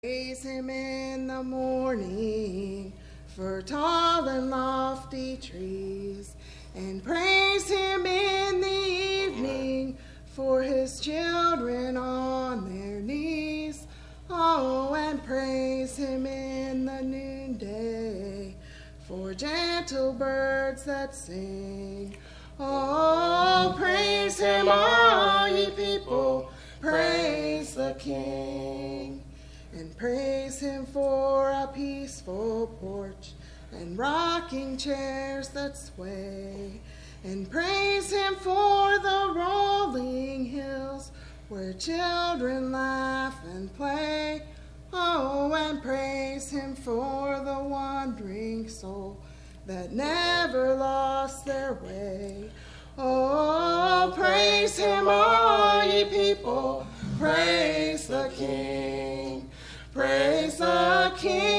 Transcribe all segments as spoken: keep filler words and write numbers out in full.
Praise him in the morning for tall and lofty trees, and praise him in the evening for his children on their knees. Oh, and praise him in the noonday for gentle birds that sing. Oh, praise him, all ye people, praise the King. And praise him for a peaceful porch and rocking chairs that sway. And praise him for the rolling hills where children laugh and play. Oh, and praise him for the wandering soul that never lost their way. Oh, praise him, all ye people, praise the King. Praise the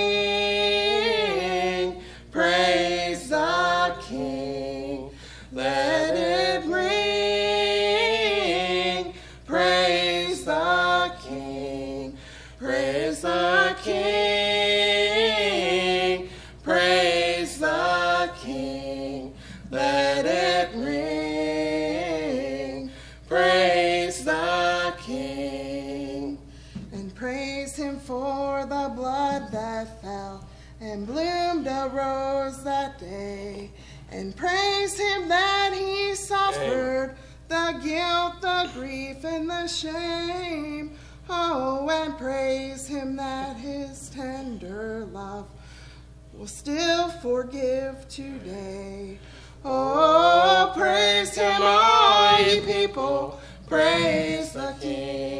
King, praise the King, let it ring. Praise the King, praise the King, praise the King, let it ring. Praise the King. And praise him for the blood that fell and bloomed a rose that day. And praise him that he suffered the guilt, the grief, and the shame. Oh, and praise him that his tender love will still forgive today. Oh, praise him, all ye people, praise the King.